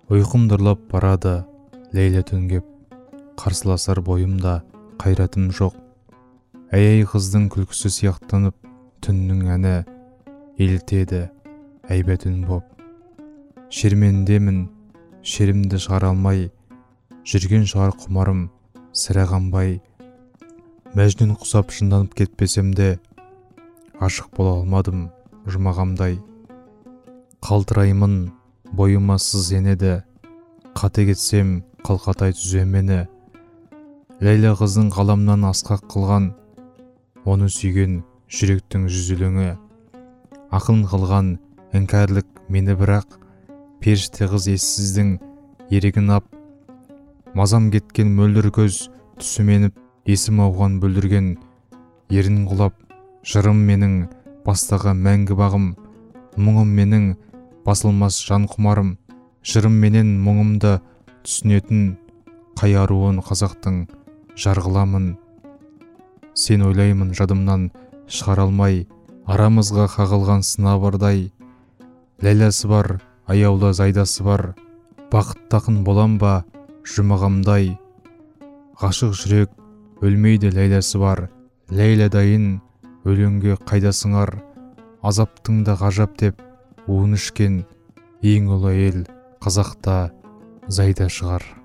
Ұйқым дұрлап барады, лейла төнгеп, қарсыласар бойымда қайратым жоқ. Әй қыздың күлкісі сияқтанып, түннің әні елтеді әйбат үн боп. Шермендемін, шерімді шығара алмай, жүрген шығар құмарым сірә қанбай. Мәжнүн құсап шынданып кетпесем де, ашық бола алмадым жұмағамдай. Қалтыраймын, бойыма сыз енеді, қате кетсем қалқатай түзе мені. Ләйлә қыздың қаламнан асқақ қылған, оны сүйген жүректің жүзіліңі. Ақын қылған іңкәрлік мені бірақ, періште қыз ессіздің ерегін ап. Мазам кеткен мөлдір көз түсіменіп, есім ауған бүлдірген ерін құлап. Жырым менің бастағы мәңгі бағым, мұңым менің басылмас жан құмарым. Жырым менен мұңымды түсінетін, қай аруын қазақтың жарғыламын. Сен ойлаймын жадымнан шығара алмай, арамызға қағылған сынабардай. Ләйләсі бар, аяулы зайдасы бар, бақытты ақын болам ба жұмағамдай. Ғашық жүрек өлмейді, ләйләсі бар, ләйләдайын өлеңге қайда сыңар. Азаптың да ғажап деп уын ішкен, ең ұлы ел қазақта зайда шығар.